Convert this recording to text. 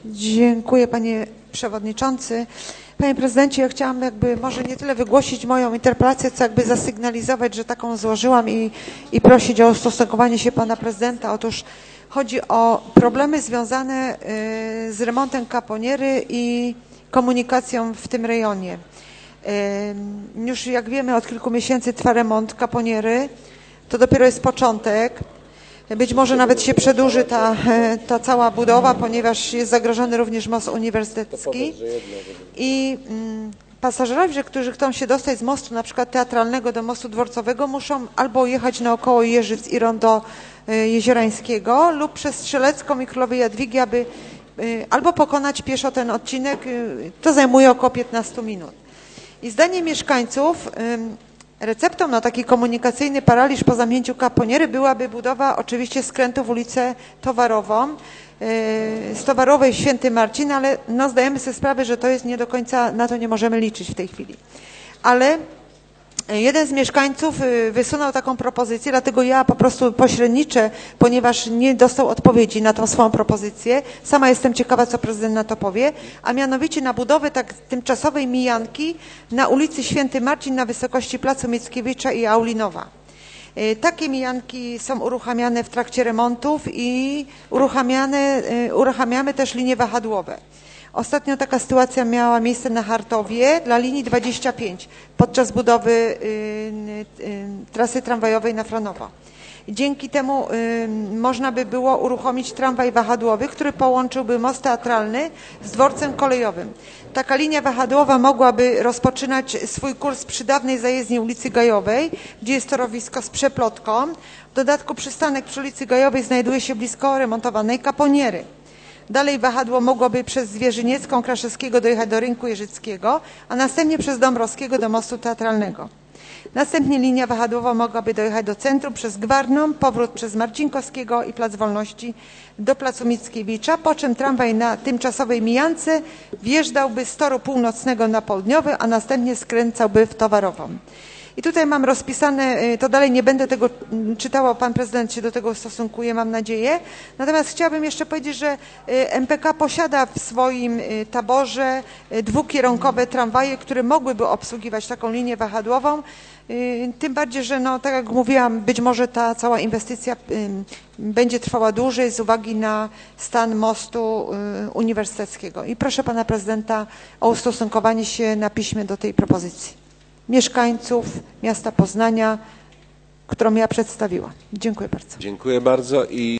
Dziękuję, panie przewodniczący. Panie prezydencie, ja chciałam może nie tyle wygłosić moją interpelację, co zasygnalizować, że taką złożyłam i prosić o ustosunkowanie się pana prezydenta. Otóż chodzi o problemy związane z remontem Kaponiery i komunikacją w tym rejonie. Już jak wiemy, od kilku miesięcy trwa remont Kaponiery. To dopiero jest początek. Być może nawet się przedłuży ta cała budowa, ponieważ jest zagrożony również most uniwersytecki. I pasażerowie, którzy chcą się dostać z mostu na przykład teatralnego do mostu dworcowego, muszą albo jechać naokoło Jeżyc i rondo Jeziorańskiego lub przez Strzelecką i Królowej Jadwigi, aby albo pokonać pieszo ten odcinek. To zajmuje około 15 minut. I zdaniem mieszkańców receptą na taki komunikacyjny paraliż po zamknięciu Kaponiery byłaby budowa oczywiście skrętu w ulicę Towarową, z Towarowej Święty Marcin, ale zdajemy sobie sprawę, że to jest nie do końca, na to nie możemy liczyć w tej chwili. Ale jeden z mieszkańców wysunął taką propozycję, dlatego ja po prostu pośredniczę, ponieważ nie dostał odpowiedzi na tą swoją propozycję. Sama jestem ciekawa, co prezydent na to powie, a mianowicie na budowę tymczasowej mijanki na ulicy Święty Marcin na wysokości Placu Mickiewicza i Aulinowa. Takie mijanki są uruchamiane w trakcie remontów i uruchamiamy też linie wahadłowe. Ostatnio taka sytuacja miała miejsce na Hartowie dla linii 25 podczas budowy trasy tramwajowej na Franowo. Dzięki temu można by było uruchomić tramwaj wahadłowy, który połączyłby most teatralny z dworcem kolejowym. Taka linia wahadłowa mogłaby rozpoczynać swój kurs przy dawnej zajezdni ulicy Gajowej, gdzie jest torowisko z przeplotką. W dodatku przystanek przy ulicy Gajowej znajduje się blisko remontowanej Kaponiery. Dalej wahadło mogłoby przez Zwierzyniecką Kraszewskiego dojechać do Rynku Jeżyckiego, a następnie przez Dąbrowskiego do mostu teatralnego. Następnie linia wahadłowa mogłaby dojechać do centrum przez Gwarną, powrót przez Marcinkowskiego i Plac Wolności do Placu Mickiewicza, po czym tramwaj na tymczasowej mijance wjeżdżałby z toru północnego na południowy, a następnie skręcałby w Towarową. I tutaj mam rozpisane, to dalej nie będę tego czytała, pan prezydent się do tego ustosunkuje, mam nadzieję. Natomiast chciałabym jeszcze powiedzieć, że MPK posiada w swoim taborze dwukierunkowe tramwaje, które mogłyby obsługiwać taką linię wahadłową. Tym bardziej, że tak jak mówiłam, być może ta cała inwestycja będzie trwała dłużej z uwagi na stan mostu uniwersyteckiego. I proszę pana prezydenta o ustosunkowanie się na piśmie do tej propozycji mieszkańców miasta Poznania, którą ja przedstawiłam. Dziękuję bardzo. Dziękuję bardzo.